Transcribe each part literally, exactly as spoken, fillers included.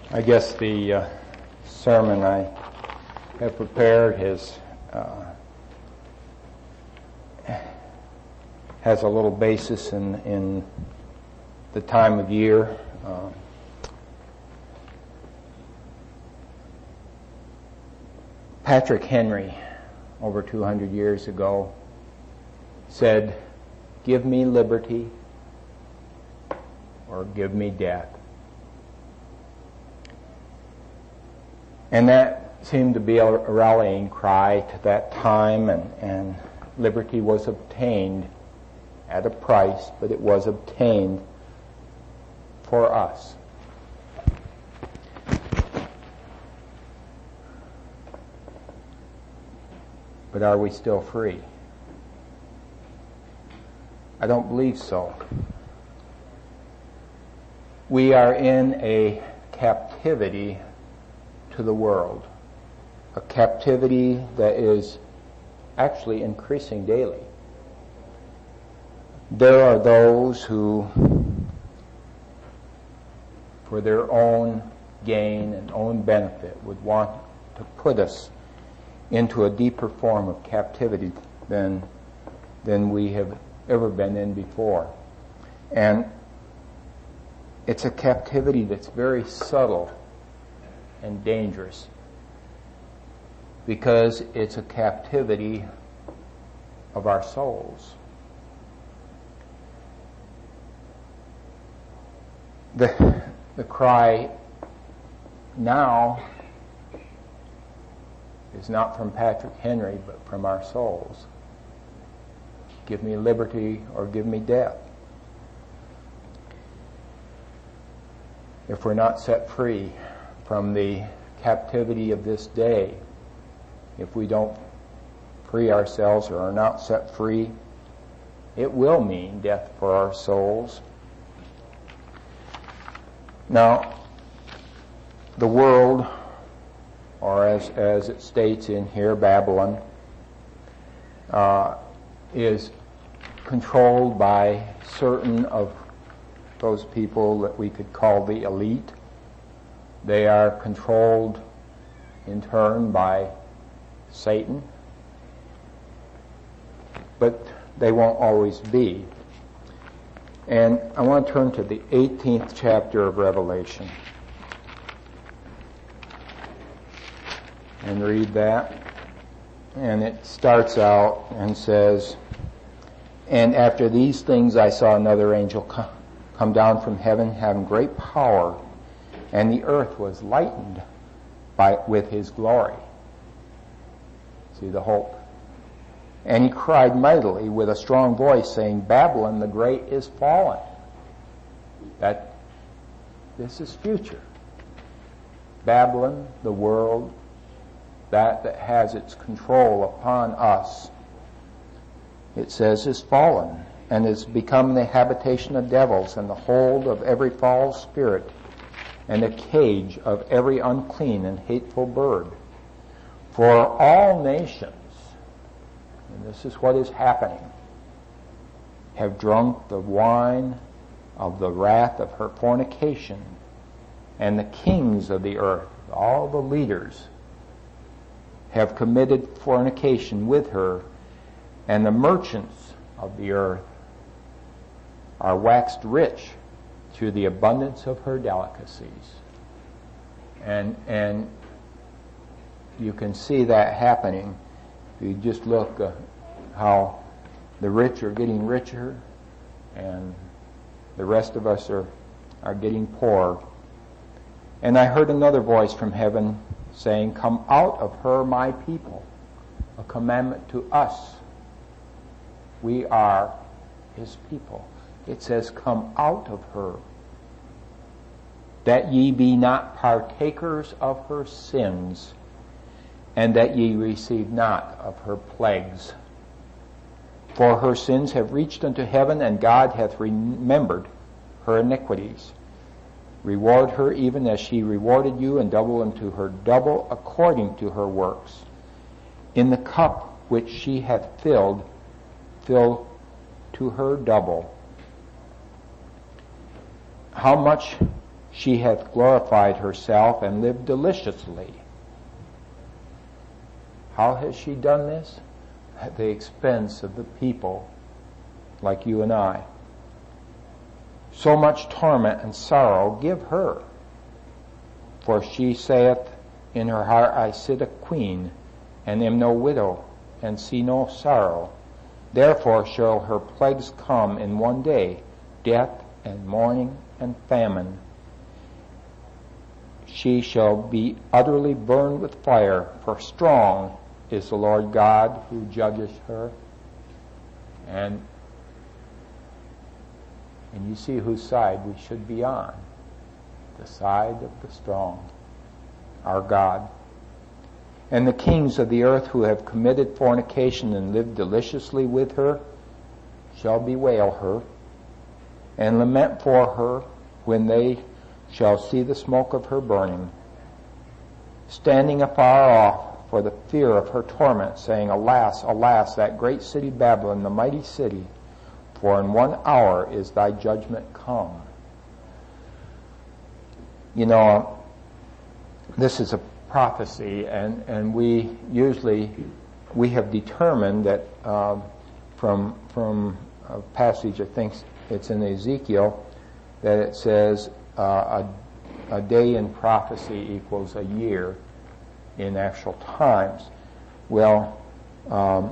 I guess the uh, sermon I have prepared is uh, has a little basis in, in the time of year. Uh, Patrick Henry, over two hundred years ago, said, "Give me liberty or give me death." And that seemed to be a rallying cry to that time, and, and liberty was obtained at a price, but it was obtained for us. But are we still free? I don't believe so. We are in a captivity to the world, a captivity that is actually increasing daily. There are those who, for their own gain and own benefit, would want to put us into a deeper form of captivity than than we have ever been in before. And it's a captivity that's very subtle and dangerous, because it's a captivity of our souls. The, the cry now is not from Patrick Henry, but from our souls. Give me liberty or give me death. If we're not set free from the captivity of this day, if we don't free ourselves or are not set free, it will mean death for our souls. Now, the world, or as, as it states in here, Babylon, uh, is controlled by certain of those people that we could call the elite. They are controlled in turn by Satan, but they won't always be. And I want to turn to the eighteenth chapter of Revelation and read that. And it starts out and says, "And after these things I saw another angel come down from heaven, having great power, and the earth was lightened by with his glory." See the hope. "And he cried mightily with a strong voice, saying, Babylon the great is fallen." That this is future. Babylon, the world, that that has its control upon us, it says, is fallen, and is become the habitation of devils, and the hold of every foul spirit, and a cage of every unclean and hateful bird. For all nations, and this is what is happening, have drunk the wine of the wrath of her fornication, and the kings of the earth, all the leaders, have committed fornication with her, and the merchants of the earth are waxed rich through the abundance of her delicacies. And and you can see that happening. If you just look uh, how the rich are getting richer and the rest of us are, are getting poor. "And I heard another voice from heaven saying, Come out of her, my people," a commandment to us. We are his people. It says, "Come out of her, that ye be not partakers of her sins, and that ye receive not of her plagues. For her sins have reached unto heaven, and God hath remembered her iniquities. Reward her even as she rewarded you, and double unto her double according to her works. In the cup which she hath filled, fill to her double. How much she hath glorified herself and lived deliciously. How has she done this? At the expense of the people like you and I. So much torment and sorrow give her. For she saith in her heart, I sit a queen, and am no widow, and see no sorrow. Therefore shall her plagues come in one day, death and mourning and famine. She shall be utterly burned with fire, for strong is the Lord God who judges her. And and you see whose side we should be on. The side of the strong, our God. And the kings of the earth who have committed fornication and lived deliciously with her shall bewail her and lament for her when they shall see the smoke of her burning, standing afar off for the fear of her torment, saying, Alas, alas, that great city Babylon, the mighty city, for in one hour is thy judgment come. You know, this is a prophecy, and, and we usually, we have determined that um, from, from a passage, I think it's in Ezekiel, that it says uh, a, a day in prophecy equals a year in actual times. Well, um,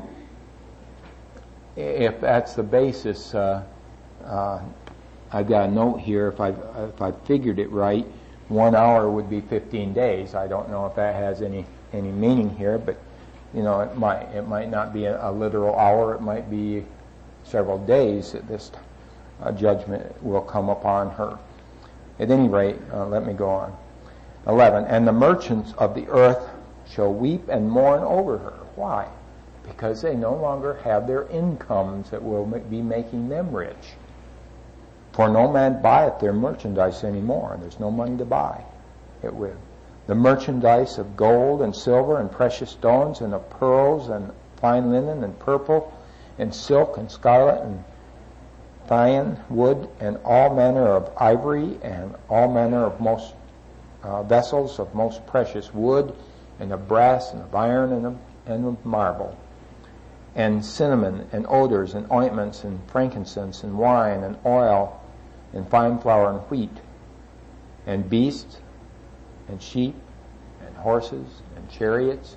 if that's the basis, uh, uh, I've got a note here, if I've, if I've figured it right, one hour would be fifteen days. I don't know if that has any, any meaning here, but, you know, it might, it might not be a, a literal hour. It might be several days that this uh, judgment will come upon her. At any rate, uh, let me go on. eleven, and the merchants of the earth shall weep and mourn over her. Why? Because they no longer have their incomes that will be making them rich. For no man buyeth their merchandise anymore, and there's no money to buy it with. The merchandise of gold and silver and precious stones and of pearls and fine linen and purple and silk and scarlet and thyine wood and all manner of ivory and all manner of most uh, vessels of most precious wood and of brass and of iron and of, and of marble, and cinnamon and odors and ointments and frankincense and wine and oil and fine flour and wheat, and beasts and sheep and horses and chariots,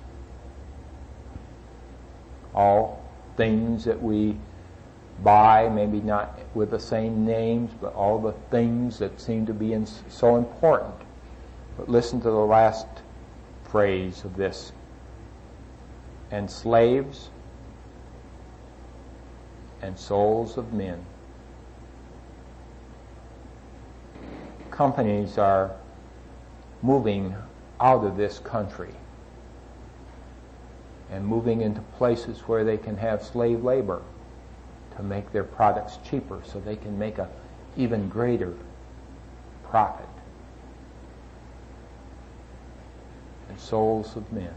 all things that we buy, maybe not with the same names, but all the things that seem to be in, so important. But listen to the last phrase of this. And slaves and souls of men. Companies are moving out of this country and moving into places where they can have slave labor to make their products cheaper so they can make a even greater profit. And souls of men.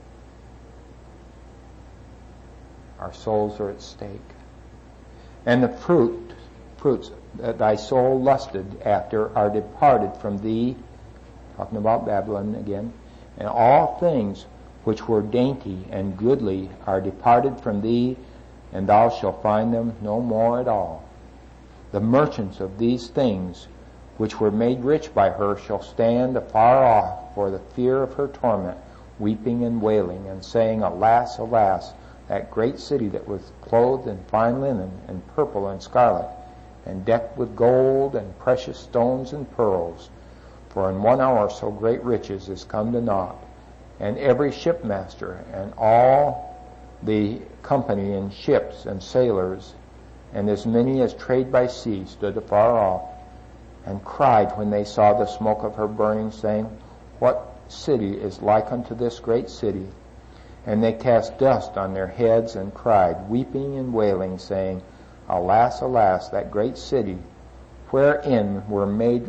Our souls are at stake. And the fruit, fruits that thy soul lusted after are departed from thee, talking about Babylon again, and all things which were dainty and goodly are departed from thee, and thou shalt find them no more at all. The merchants of these things which were made rich by her shall stand afar off for the fear of her torment, weeping and wailing, and saying, Alas, alas, that great city that was clothed in fine linen and purple and scarlet, and decked with gold and precious stones and pearls. For in one hour so great riches is come to naught, and every shipmaster and all the company in ships and sailors, and as many as trade by sea, stood afar off, and cried when they saw the smoke of her burning, saying, What city is like unto this great city? And they cast dust on their heads and cried, weeping and wailing, saying, Alas, alas, that great city, wherein were made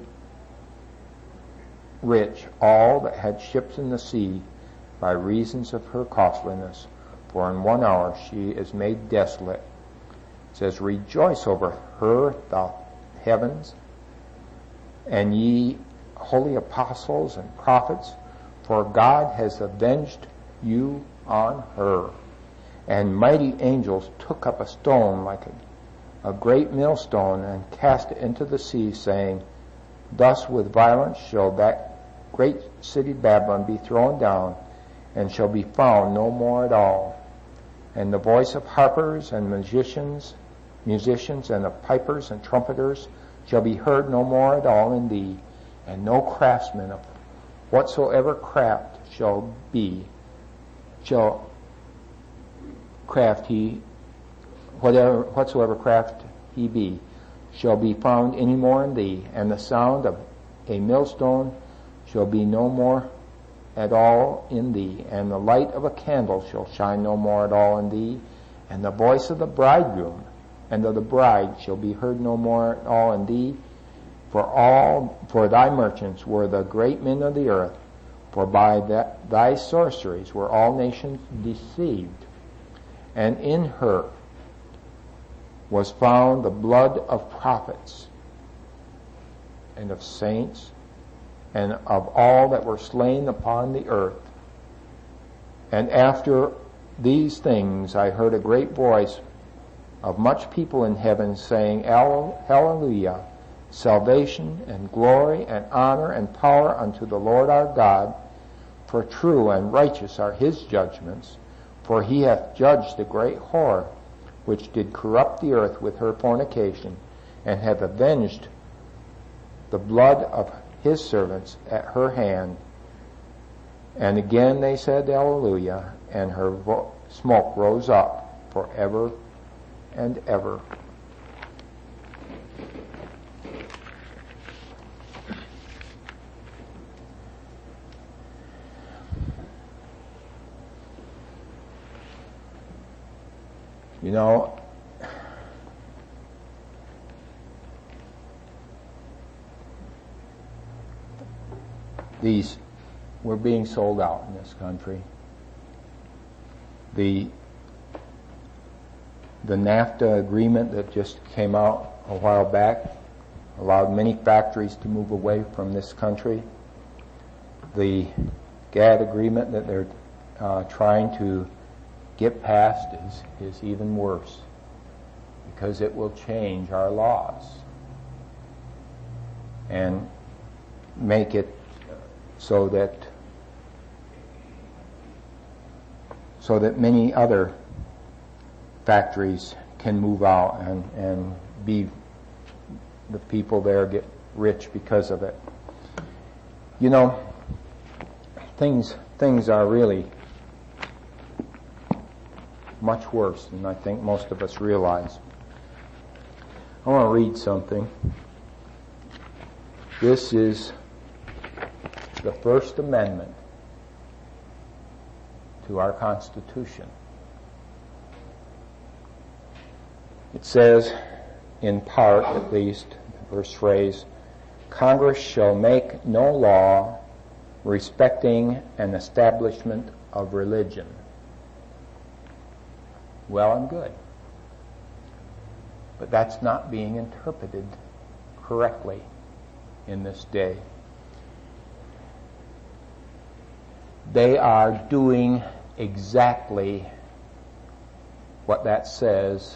rich all that had ships in the sea by reasons of her costliness. For in one hour she is made desolate. It says, Rejoice over her, thou heavens, and ye holy apostles and prophets, for God has avenged you on her. And mighty angels took up a stone like a, a great millstone and cast it into the sea, saying, Thus with violence shall that great city Babylon be thrown down, and shall be found no more at all. And the voice of harpers and musicians, musicians and of pipers and trumpeters shall be heard no more at all in thee, and no craftsman of whatsoever craft shall be, shall craft he, whatever, whatsoever craft he be, shall be found any more in thee, and the sound of a millstone shall be no more at all in thee, and the light of a candle shall shine no more at all in thee, and the voice of the bridegroom and of the bride shall be heard no more at all in thee, for all, for thy merchants were the great men of the earth, for by that, thy sorceries were all nations deceived, and in her was found the blood of prophets and of saints and of all that were slain upon the earth. And after these things I heard a great voice of much people in heaven saying, Hallelujah, salvation and glory and honor and power unto the Lord our God, for true and righteous are his judgments, for he hath judged the great whore, which did corrupt the earth with her fornication, and hath avenged the blood of his servants at her hand. And again they said, Hallelujah, and her vo- smoke rose up forever and ever. You know, these were being sold out in this country. The the NAFTA agreement that just came out a while back allowed many factories to move away from this country. The GATT agreement that they're uh, trying to get past is, is even worse, because it will change our laws and make it so that so that many other factories can move out and, and be the people there get rich because of it. You know, things things are really much worse than I think most of us realize. I want to read something. This is the First Amendment to our Constitution. It says, in part at least, the first phrase, Congress shall make no law respecting an establishment of religion. Well and good. But that's not being interpreted correctly in this day. They are doing exactly what that says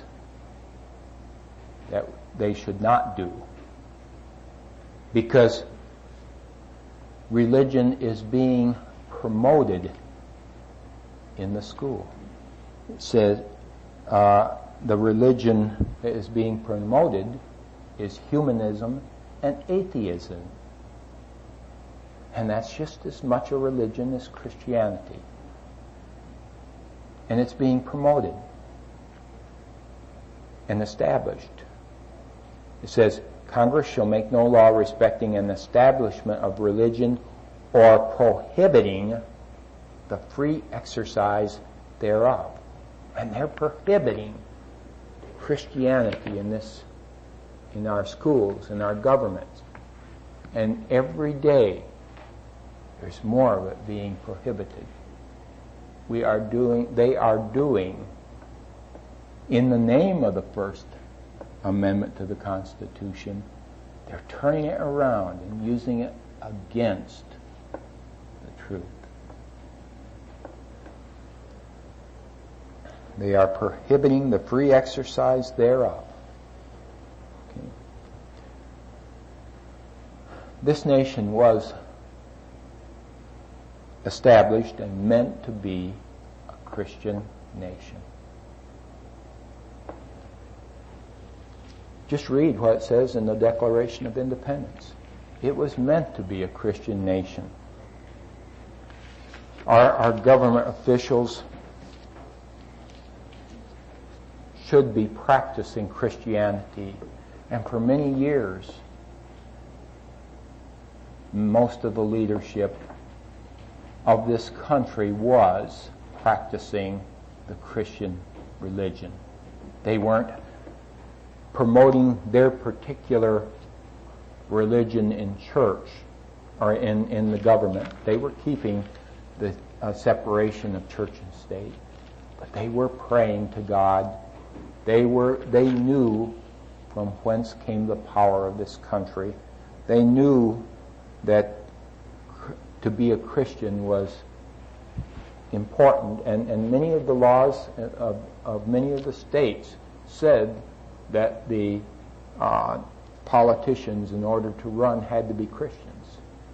that they should not do. Because religion is being promoted in the school. It says uh, the religion that is being promoted is humanism and atheism. And that's just as much a religion as Christianity. And it's being promoted and established. It says, Congress shall make no law respecting an establishment of religion or prohibiting the free exercise thereof. And they're prohibiting Christianity in this, in our schools, in our governments. And every day there's more of it being prohibited. We are doing, they are doing, in the name of the First Amendment to the Constitution, they're turning it around and using it against the truth. They are prohibiting the free exercise thereof. Okay. This nation was established and meant to be a Christian nation. Just read what it says in the Declaration of Independence. It was meant to be a Christian nation. Our, our government officials should be practicing Christianity. And for many years, most of the leadership of this country was practicing the Christian religion. They weren't promoting their particular religion in church or in, in the government. They were keeping the uh, separation of church and state. But they were praying to God. They were, they knew from whence came the power of this country. They knew that cr- to be a Christian was important, and, and many of the laws of, of many of the states said that the uh, politicians, in order to run, had to be Christians.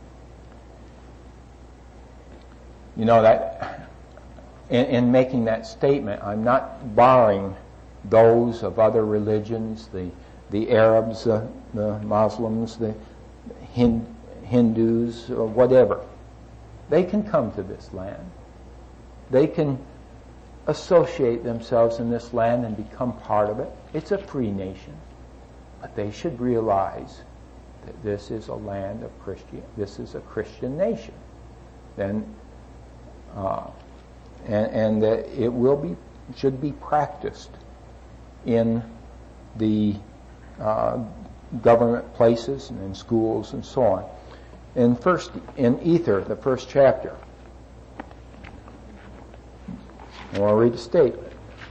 You know, that in, in making that statement, I'm not barring those of other religions, the the Arabs, uh, the Muslims, the Hind, Hindus, or whatever. They can come to this land. They can associate themselves in this land and become part of it. It's a free nation. But they should realize that this is a land of Christian, this is a Christian nation. Then, uh, and, and that it will be, should be practiced in the uh, government places and in schools and so on. In first, in Ether, the first chapter, I want to read a statement.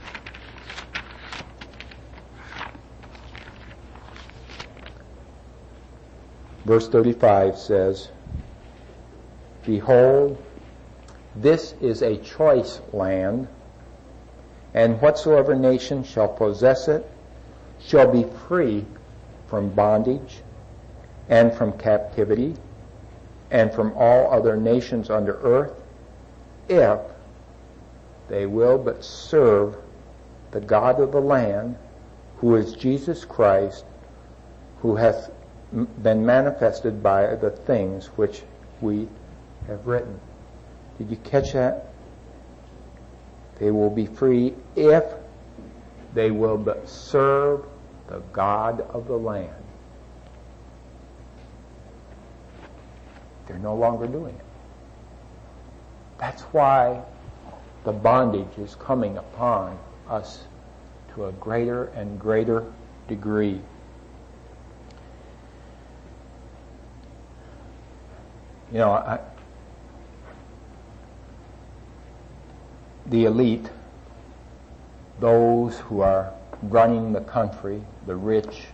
Verse thirty-five says, "Behold, this is a choice land, and whatsoever nation shall possess it shall be free from bondage and from captivity and from all other nations under earth, if they will but serve the God of the land, who is Jesus Christ, who hath been manifested by the things which we have written." Did you catch that? They will be free if they will but serve the God of the land. They're no longer doing it. That's why the bondage is coming upon us to a greater and greater degree. You know, I, the elite, those who are running the country, the rich,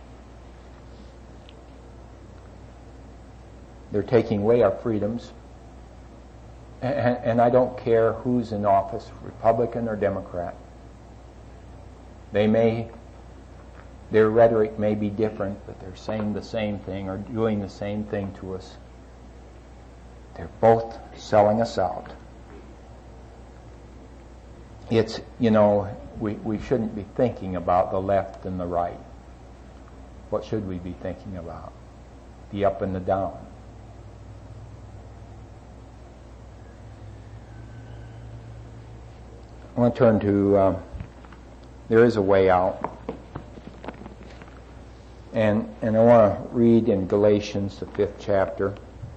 they're taking away our freedoms. And, and I don't care who's in office, Republican or Democrat. They may, their rhetoric may be different, but they're saying the same thing or doing the same thing to us. They're both selling us out. It's, you know, we, we shouldn't be thinking about the left and the right. What should we be thinking about? The up and the down. I want to turn to, uh, there is a way out. And, and I want to read in Galatians, the fifth chapter.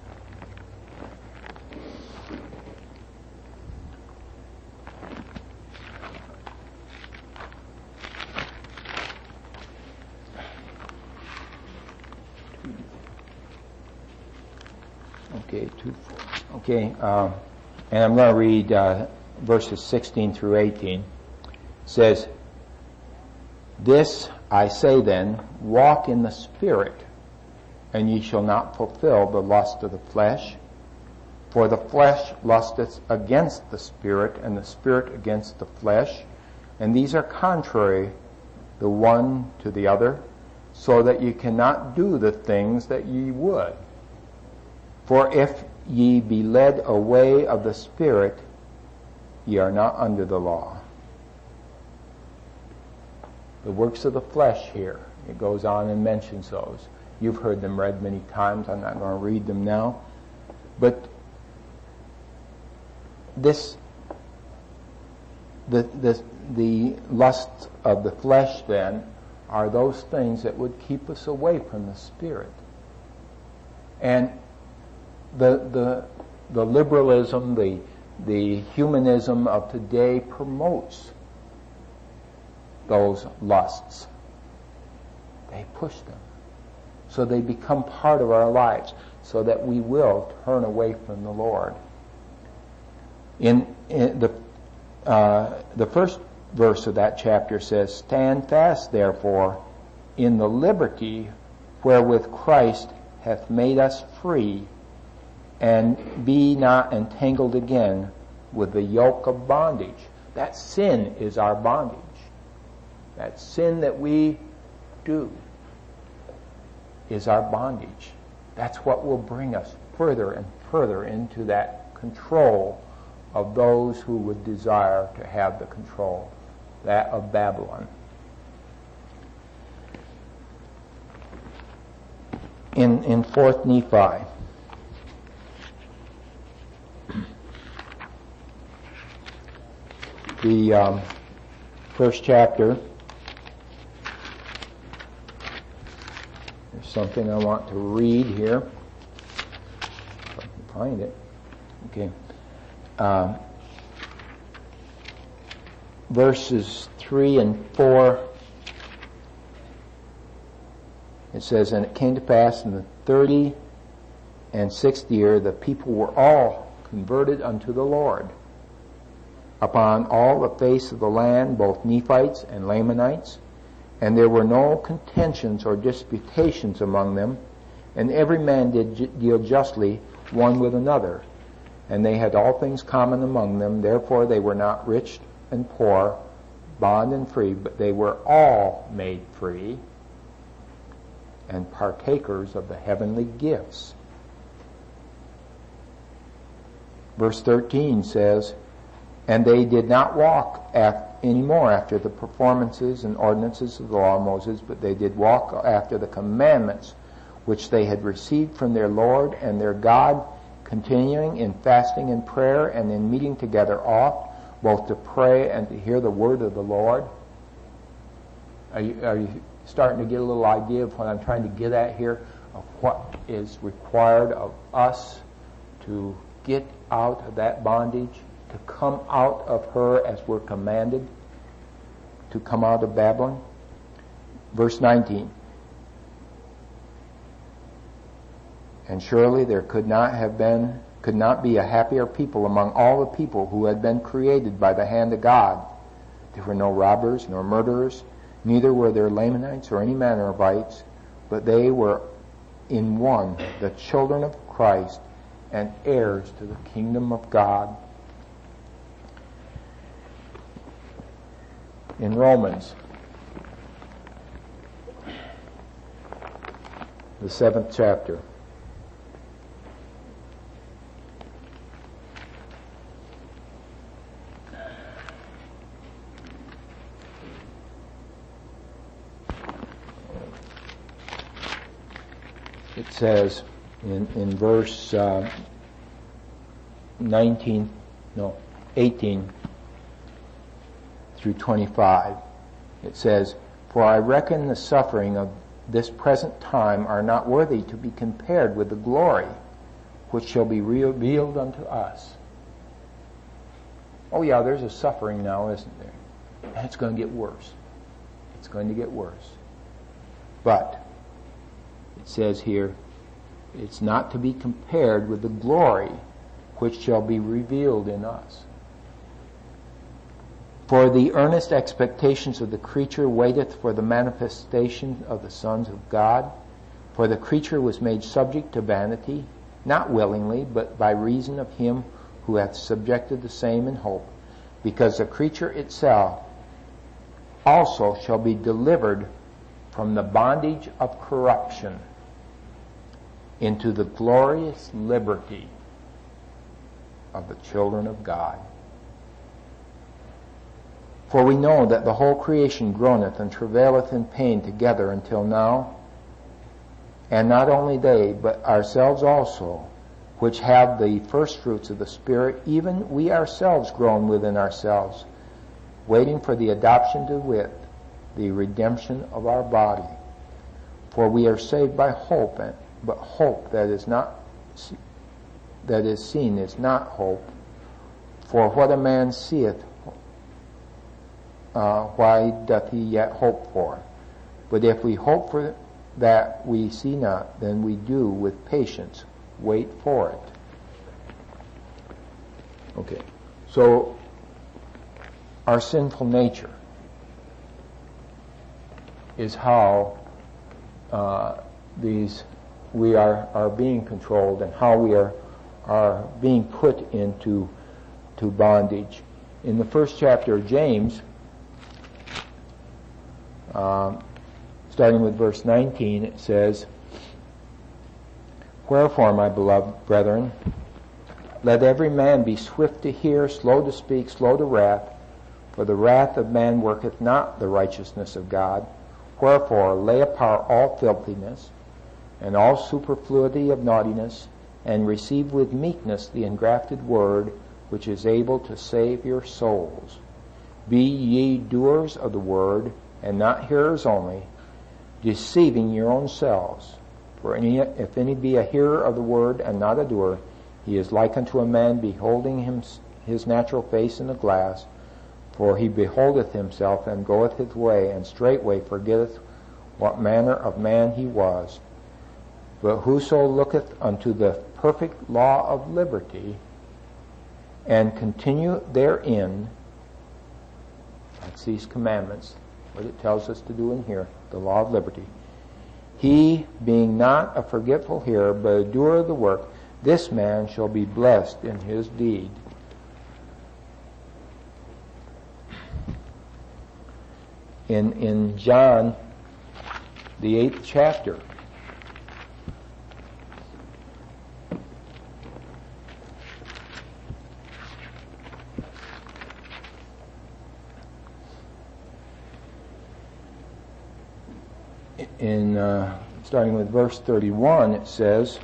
Okay, two, okay, uh, and I'm going to read uh, verses sixteen through eighteen. It says, "This I say then, walk in the Spirit, and ye shall not fulfill the lust of the flesh. For the flesh lusteth against the Spirit, and the Spirit against the flesh. And these are contrary the one to the other, so that ye cannot do the things that ye would. For if ye be led away of the Spirit, ye are not under the law. The works of the flesh here, it goes on and mentions those. You've heard them read many times. I'm not going to read them now. But this, the, the, the lusts of the flesh then are those things that would keep us away from the Spirit. And the, the, the liberalism, the, the humanism of today promotes those lusts. They push them. So they become part of our lives, so that we will turn away from the Lord. In, in the uh, the first verse of that chapter says, "Stand fast, therefore, in the liberty wherewith Christ hath made us free, and be not entangled again with the yoke of bondage." That sin is our bondage. That sin that we do is our bondage. That's what will bring us further and further into that control of those who would desire to have the control, that of Babylon. In in Fourth Nephi, the um, first chapter, there's something I want to read here. If I can find it. Okay. Um, verses three and four, it says, "And it came to pass in the thirty and sixth year, the people were all converted unto the Lord, upon all the face of the land, both Nephites and Lamanites. And there were no contentions or disputations among them, and every man did deal justly one with another. And they had all things common among them, therefore they were not rich and poor, bond and free, but they were all made free, and partakers of the heavenly gifts." Verse thirteen says, "And they did not walk af- any more after the performances and ordinances of the law of Moses, but they did walk after the commandments which they had received from their Lord and their God, continuing in fasting and prayer and in meeting together oft, both to pray and to hear the word of the Lord." Are you, are you starting to get a little idea of what I'm trying to get at here, of what is required of us to get out of that bondage, to come out of her as we're commanded to come out of Babylon? Verse nineteen, "And surely there could not have been, could not be a happier people among all the people who had been created by the hand of God. There were no robbers nor murderers, neither were there Lamanites or any manner of ites, but they were in one the children of Christ and heirs to the kingdom of God." In Romans, the seventh chapter, it says in, in verse uh, nineteen, no, eighteen through twenty-five, it says, "For I reckon the suffering of this present time are not worthy to be compared with the glory which shall be revealed unto us." Oh yeah, there's a suffering now, isn't there? And it's going to get worse. It's going to get worse. But it says here, it's not to be compared with the glory which shall be revealed in us. "For the earnest expectations of the creature waiteth for the manifestation of the sons of God. For the creature was made subject to vanity, not willingly, but by reason of him who hath subjected the same in hope, because the creature itself also shall be delivered from the bondage of corruption into the glorious liberty of the children of God. For we know that the whole creation groaneth and travaileth in pain together until now. And not only they, but ourselves also, which have the first fruits of the Spirit, even we ourselves groan within ourselves, waiting for the adoption to wit, the redemption of our body. For we are saved by hope, but hope that is not that is seen is not hope. For what a man seeth, uh, why doth he yet hope for? But if we hope for that we see not, then we do with patience wait for it. Okay, so our sinful nature is how uh, these we are, are being controlled, and how we are are being put into to bondage. In the first chapter of James, um, starting with verse nineteen, it says, "Wherefore, my beloved brethren, let every man be swift to hear, slow to speak, slow to wrath, for the wrath of man worketh not the righteousness of God. Wherefore, lay apart all filthiness, and all superfluity of naughtiness, and receive with meekness the engrafted word, which is able to save your souls. Be ye doers of the word, and not hearers only, deceiving your own selves. For any, if any be a hearer of the word and not a doer, he is like unto a man beholding him, his natural face in a glass. For he beholdeth himself, and goeth his way, and straightway forgetteth what manner of man he was. But whoso looketh unto the perfect law of liberty, and continue therein," that's these commandments, what it tells us to do in here, the law of liberty, "he being not a forgetful hearer, but a doer of the work, this man shall be blessed in his deed." In, in John, the eighth chapter, in uh, starting with verse thirty-one, it says,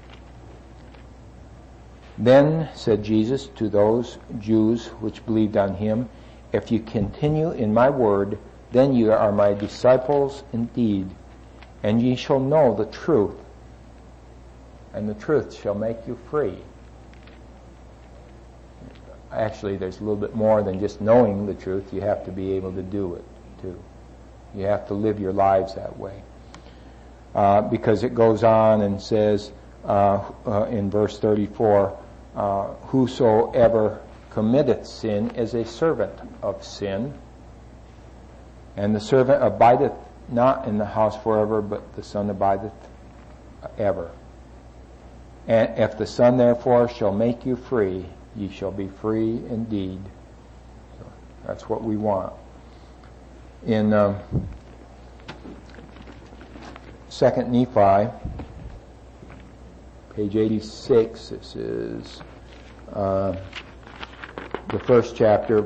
"Then said Jesus to those Jews which believed on him, If you continue in my word, then you are my disciples indeed, and ye shall know the truth, and the truth shall make you free." Actually, there's a little bit more than just knowing the truth. You have to be able to do it, too. You have to live your lives that way. Uh, because it goes on and says uh, uh, in verse thirty-four, uh, "Whosoever committeth sin is a servant of sin, and the servant abideth not in the house forever, but the Son abideth ever. And if the Son therefore shall make you free, ye shall be free indeed." So that's what we want. In um, Second Nephi, page eighty-six, this is uh, the first chapter,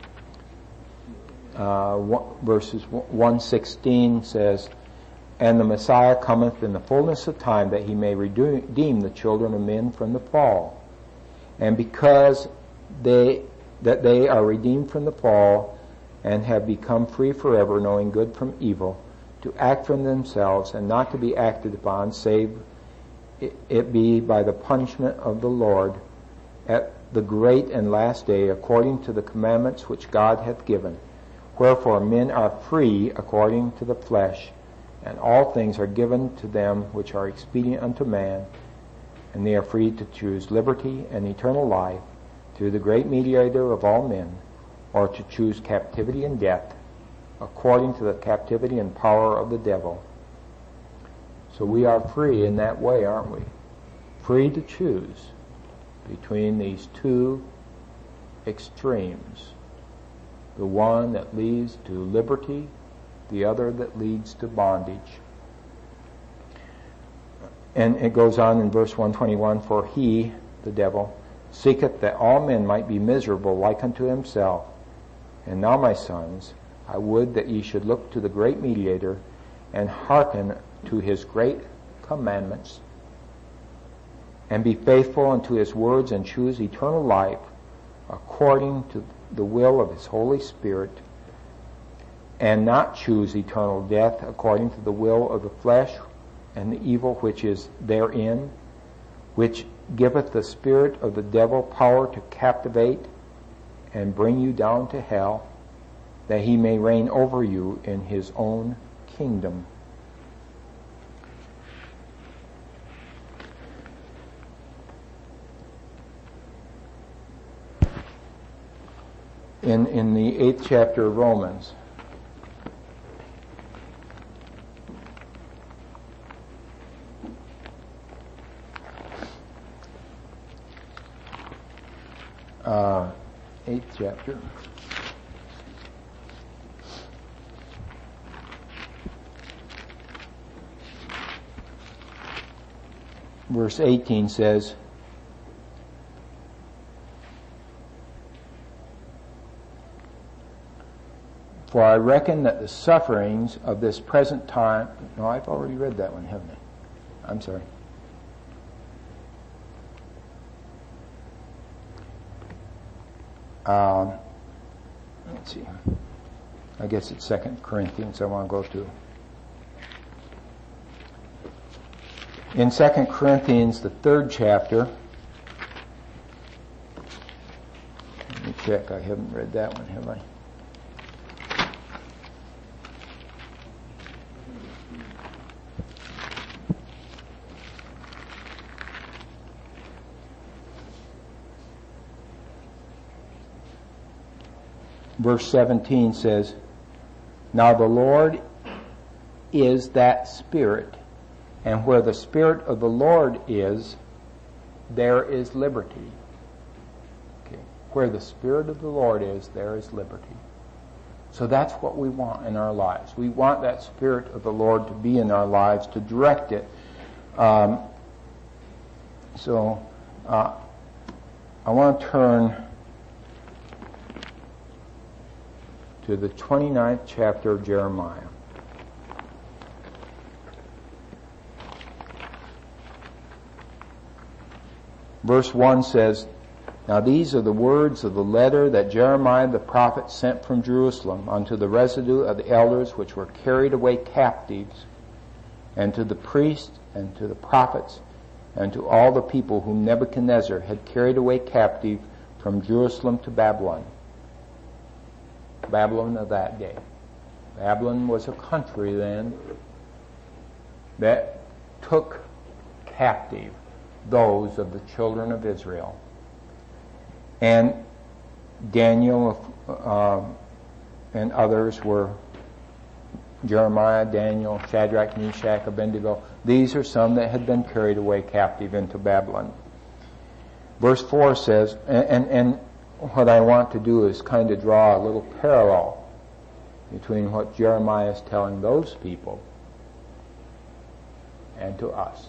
uh, one, verses one sixteen says, "And the Messiah cometh in the fullness of time, that he may redeem the children of men from the fall. And because they that they are redeemed from the fall, and have become free forever, knowing good from evil, to act from themselves, and not to be acted upon, save it, it be by the punishment of the Lord at the great and last day, according to the commandments which God hath given. Wherefore men are free according to the flesh, and all things are given to them which are expedient unto man, and they are free to choose liberty and eternal life through the great mediator of all men, or to choose captivity and death, according to the captivity and power of the devil." So we are free in that way, aren't we? Free to choose between these two extremes. The one that leads to liberty, the other that leads to bondage. And it goes on in verse one twenty-one, for he, the devil, seeketh that all men might be miserable like unto himself. And now, my sons, I would that ye should look to the great mediator and hearken to his great commandments, and be faithful unto his words, and choose eternal life according to the will of his Holy Spirit, and not choose eternal death according to the will of the flesh and the evil which is therein, which giveth the spirit of the devil power to captivate and bring you down to hell, that he may reign over you in his own kingdom. In, in the eighth chapter of Romans, uh, eighth chapter, verse eighteen says, for I reckon that the sufferings of this present time... No, I've already read that one, haven't I? I'm sorry. Um, let's see. I guess it's Second Corinthians I want to go to. In Second Corinthians, the third chapter... Let me check. I haven't read that one, have I? Verse seventeen says, now the Lord is that Spirit, and where the Spirit of the Lord is, there is liberty. Okay. Where the Spirit of the Lord is, there is liberty. So that's what we want in our lives. We want that Spirit of the Lord to be in our lives, to direct it. Um, so uh, I want to turn to the twenty-ninth chapter of Jeremiah. Verse one says, now these are the words of the letter that Jeremiah the prophet sent from Jerusalem unto the residue of the elders which were carried away captives, and to the priests, and to the prophets, and to all the people whom Nebuchadnezzar had carried away captive from Jerusalem to Babylon. Babylon of that day. Babylon was a country then that took captive those of the children of Israel. And Daniel uh, and others were Jeremiah, Daniel, Shadrach, Meshach, Abednego. These are some that had been carried away captive into Babylon. Verse four says, and, and, and what I want to do is kind of draw a little parallel between what Jeremiah is telling those people and to us.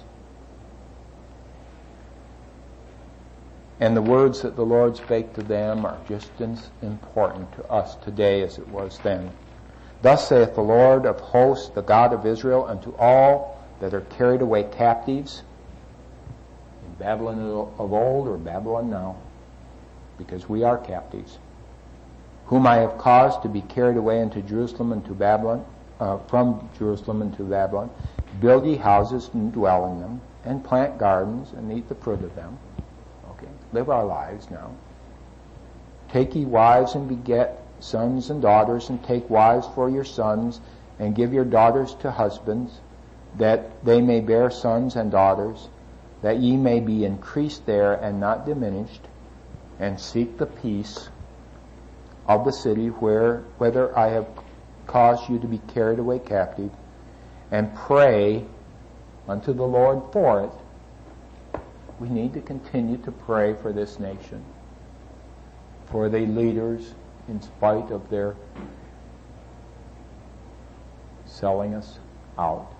And the words that the Lord spake to them are just as important to us today as it was then. Thus saith the Lord of hosts, the God of Israel, unto all that are carried away captives, in Babylon of old or Babylon now, because we are captives, whom I have caused to be carried away into Jerusalem and to Babylon, uh, from Jerusalem into Babylon, build ye houses and dwell in them, and plant gardens and eat the fruit of them. Okay, live our lives now. Take ye wives and beget sons and daughters, and take wives for your sons, and give your daughters to husbands, that they may bear sons and daughters, that ye may be increased there and not diminished, and seek the peace of the city where, whether I have caused you to be carried away captive, and pray unto the Lord for it, we need to continue to pray for this nation, for the leaders, in spite of their selling us out.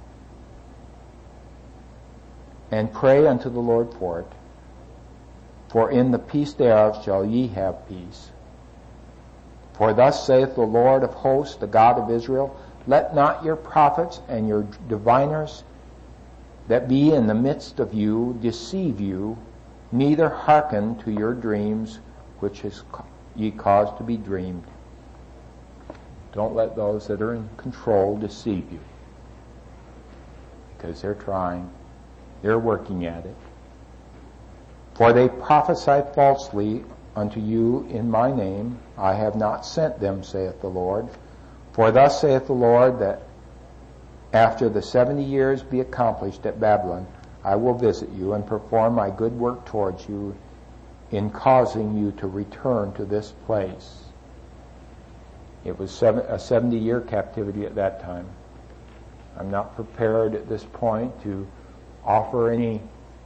And pray unto the Lord for it. For in the peace thereof shall ye have peace. For thus saith the Lord of hosts, the God of Israel, let not your prophets and your diviners that be in the midst of you deceive you, neither hearken to your dreams which is ye cause to be dreamed. Don't let those that are in control deceive you, because they're trying, they're working at it. For they prophesy falsely unto you in my name. I have not sent them, saith the Lord. For thus saith the Lord, that after the seventy years be accomplished at Babylon, I will visit you and perform my good work towards you in causing you to return to this place. It was seven, a seventy-year captivity at that time. I'm not prepared at this point to offer any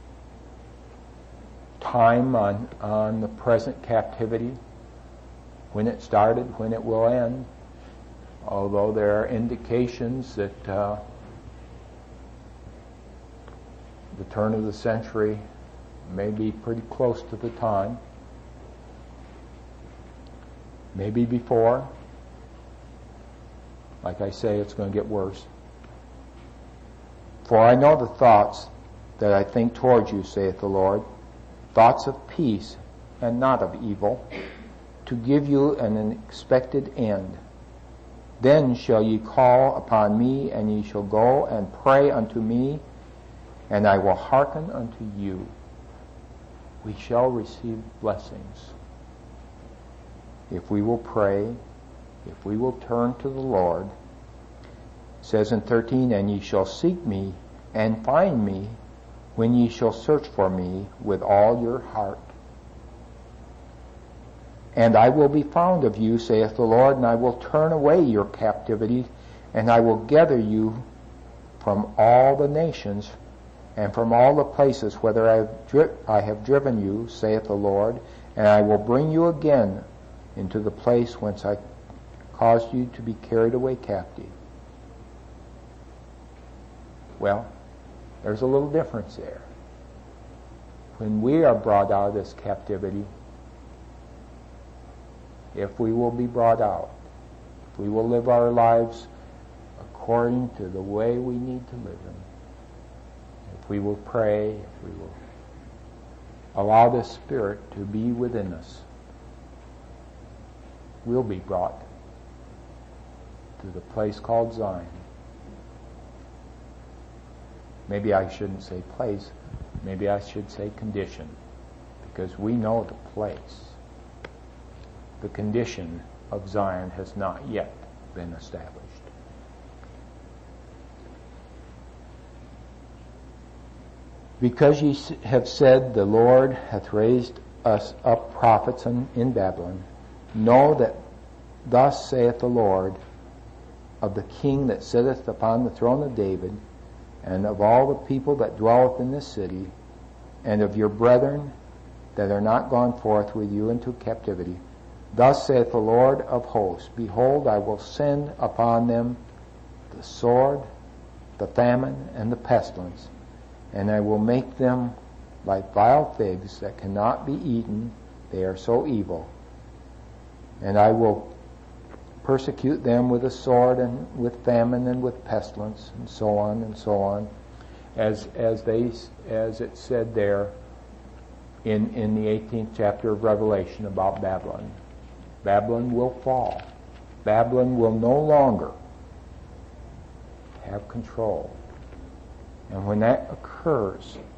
time on, on the present captivity, when it started, when it will end, although there are indications that uh, the turn of the century may be pretty close to the time, maybe before. Like I say, it's going to get worse. For I know the thoughts that I think towards you, saith the Lord, thoughts of peace and not of evil, to give you an expected end. Then shall ye call upon me, and ye shall go and pray unto me, and I will hearken unto you. We shall receive blessings if we will pray, if we will turn to the Lord. It says in thirteen, and ye shall seek me and find me when ye shall search for me with all your heart. And I will be found of you, saith the Lord, and I will turn away your captivity, and I will gather you from all the nations and from all the places whither I have, dri- I have driven you, saith the Lord, and I will bring you again into the place whence I caused you to be carried away captive. Well, there's a little difference there. When we are brought out of this captivity, if we will be brought out, if we will live our lives according to the way we need to live them, if we will pray, if we will allow the Spirit to be within us, we'll be brought to the place called Zion. Maybe I shouldn't say place, maybe I should say condition, because we know the place. The condition of Zion has not yet been established. Because ye have said, the Lord hath raised us up prophets in, in Babylon, know that thus saith the Lord of the king that sitteth upon the throne of David, and of all the people that dwelleth in this city, and of your brethren that are not gone forth with you into captivity, thus saith the Lord of hosts, behold, I will send upon them the sword, the famine, and the pestilence, and I will make them like vile figs that cannot be eaten, they are so evil. And I will persecute them with a sword and with famine and with pestilence, and so on and so on, as as they as it said there in in the eighteenth chapter of Revelation about Babylon. Babylon will fall. Babylon will no longer have control. And when that occurs,